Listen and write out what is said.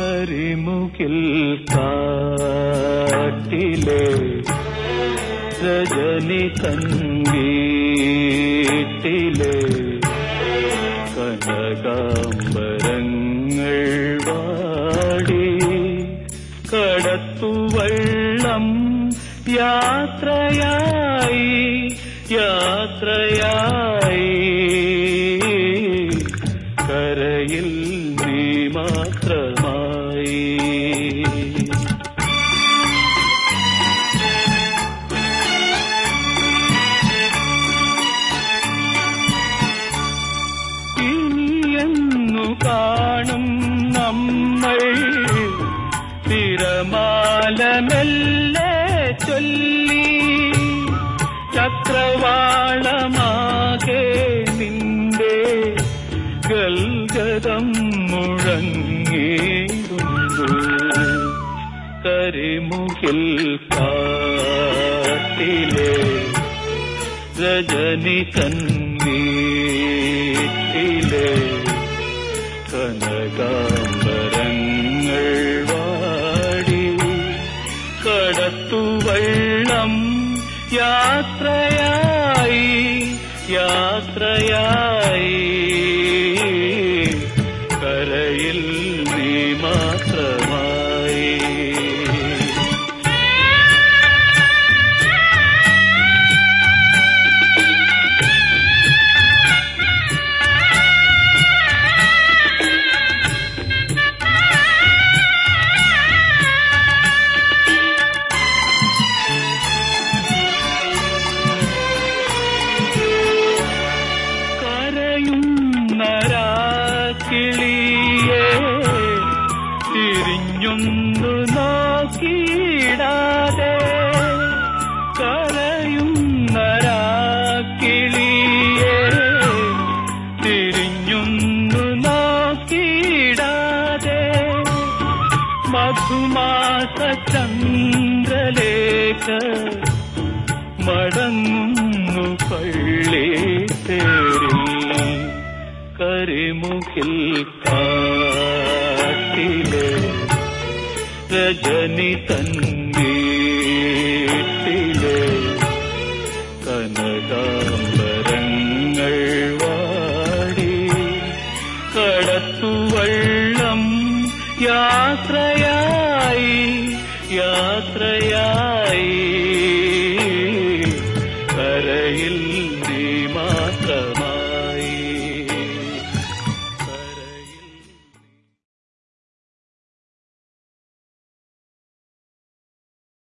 കരിമുകിൽ കാട്ടിലെ രജനി തൻവീട്ടിലെ കനകാംബരങ്ങൾ വാടി കടത്തുവള്ളം യാത്രയായി യാത്രയായി കരയിൽ നീ മാത്രമായി. ഇനിയെന്നു കാണും നമ്മൾ തിരമാലമെല്ലെ ചൊല്ലി ചക്രവാളമാകെ നിന്റെ ഗൽഗതം മുഴങ്ങിടുന്നു. കരിമുകിൽ കാട്ടിലെ രജനി തൻവീട്ടിലെ കനകാംബരങ്ങൾ വാടി കടത്തുവള്ളം യാത്രയായി യാത്രയായി കരയിൽ നീ മാത്രമായി. കിളിയേ തിരിഞ്ഞൊന്നു നോക്കിയിടാതെ കരയുന്നരാക്കിളിയേ തിരിഞ്ഞൊന്നു നോക്കിയിടാതെ മധുമാസ ചന്ദ്രലേഖ മടങ്ങുന്നു പള്ളി തേരിൽ. കരിമുകിൽ കാട്ടിലെ രജനി തൻവീട്ടിലെ കനകാംബരങ്ങൾ വാടി കടത്തുവള്ളം യാത്രയായി യാത്രയായി